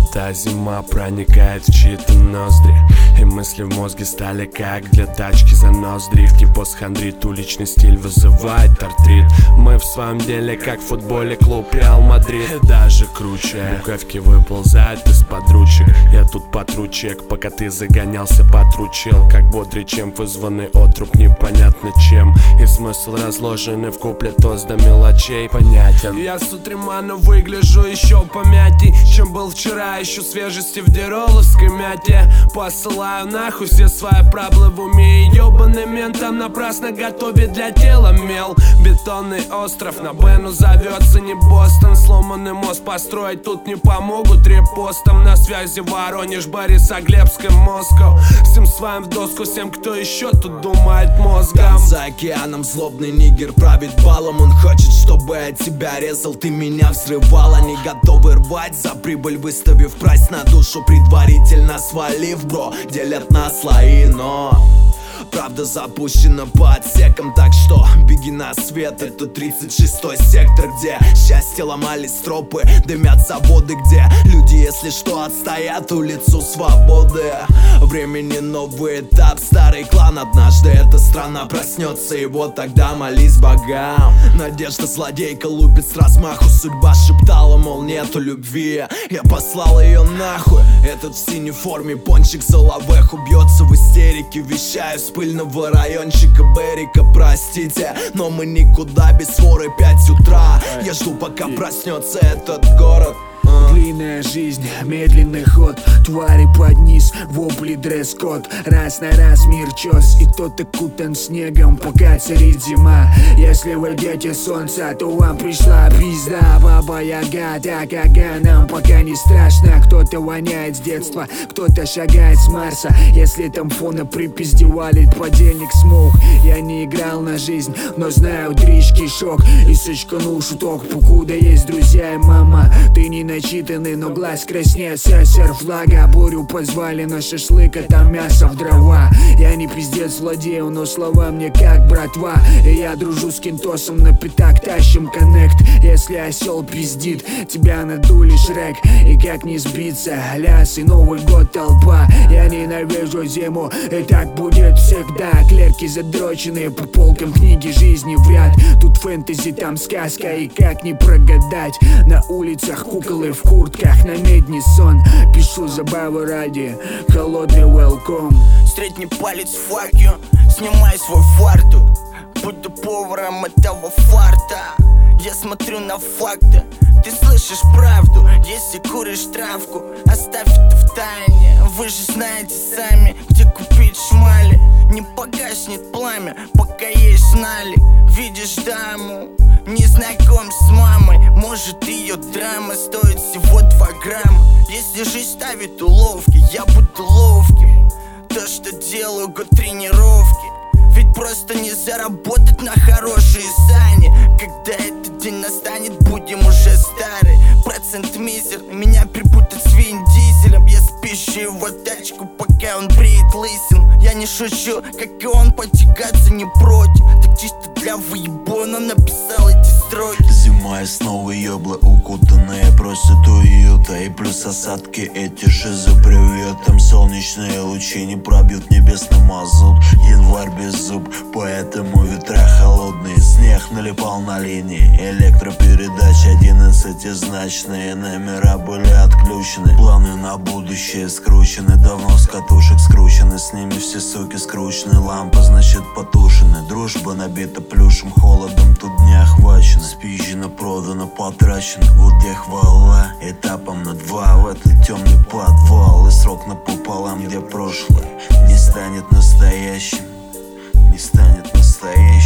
Когда зима проникает в чьи-то ноздри, и мысли в мозге стали как для тачки за нос дрифт. И постхандрит, уличный стиль вызывает артрит. Мы в своем деле как в футболе клуб Реал Мадрид. И даже круче, буковки выползают из-под ручек. Я тут потру чек, пока ты загонялся, потручил. Как бодрый, чем вызванный отруб непонятно чем. И смысл разложенный в куплет тост до мелочей понятен. Я с утра выгляжу еще помятей, чем был вчера, ищу свежести в дироловской мяте. Посылаю нахуй все свои проблемы в уме. И ёбаный ментом напрасно готовит для тела мел. Бетонный остров на Бену зовется не Бостон. Сломанный мост построить тут не помогут репостом. На связи Воронеж, Борисоглебск и Москва. Всем своим в доску, всем, кто еще тут думает мозгом. За океаном злобный нигер правит балом. Он хочет, чтобы я тебя резал, ты меня взрывал. Они готовы рвать за прибыль, выставив прайс на душу, предварительно свалив, бро. Делят на слои, но правда запущена по отсекам, так что беги на свет. Это 36-й сектор, где счастье ломали стропы, дымят заводы, где люди, если что, отстоят улицу свободы. Времени новый этап, старый клан. Однажды эта страна проснется, и вот тогда молись богам. Надежда злодейка лупит с размаху. Судьба шептала, мол, нету любви. Я послал ее нахуй. Этот в синей форме пончик Соловеху бьется в истерике. Вещаю с пыльного райончика Берика. Простите, но мы никуда без своры 5 утра. Я жду, пока проснется этот город. Длинная жизнь, медленный ход, твари под низ, вопли, дресс-код. Раз на раз мир чёс, и тот окутан снегом, пока царит зима. Если вы дети солнца, то вам пришла пизда. Баба Яга, так ага, нам пока не страшно. Кто-то воняет с детства, кто-то шагает с Марса. Если там фона припизди валит подельник смог. Я не играл на жизнь, но знаю дрищ шок. И сочканул шуток, покуда есть друзья и мама. Ты не начитанный, но глаз краснеет, СССР флага. Бурю позвали на шашлык, а там мясо в дрова. Я не пиздец владею, но слова мне как братва. И я дружу с кентосом, на пятак тащим коннект. Если осел пиздит, тебя надули Шрек. И как не сбиться, ляс и Новый год толпа. Я ненавижу зиму, и так будет всегда. Клерки задроченные по полкам, книги жизни в ряд. Тут фэнтези, там сказка, и как не прогадать. На улицах куколы в куртках, на медне сон. Пишу забавы ради, холодный welcome. Средний палец fuck you, снимай свой фартук. Буду поваром этого фарта. Я смотрю на факты, ты слышишь правду. Если куришь травку, оставь это в тайне. Вы же знаете сами, где купить шмали. Не погаснет пламя, пока есть налик. Видишь даму, не знаком с мамой. Может, ее драма стоит всего 2 грамма. Если жизнь ставит уловки, я буду ловким. То, что делаю, год тренировки. Ведь просто не заработать на хорошие сани. Когда этот день настанет, будем уже стары. Процент мизерный, меня припутать с Вин Дизелем. Я спищу его тачку, пока он бреет лысин. Я не шучу, как и он, потягаться не против. Так чисто для выебона написал эти строки. Зима и снова ёбла, укутанные проституюта. И плюс осадки эти же за приветом. Солнечные лучи не пробьют небесный мазут. Январь без зуб, поэтому ветра холодные. Снег налипал на линии, электропередач 11-значные. Номера были отключены, планы на будущее скручены. Давно с катушек скручены, с ними все суки скручены. Лампа значит потушены, дружба набита плюшем. Холодом тут не охвачено, спизжено, продано, потрачено. Вот где хвала, этапом на 2 в этот темный подвал. И срок напополам, где прошлое не станет настоящим, не станет настоящим.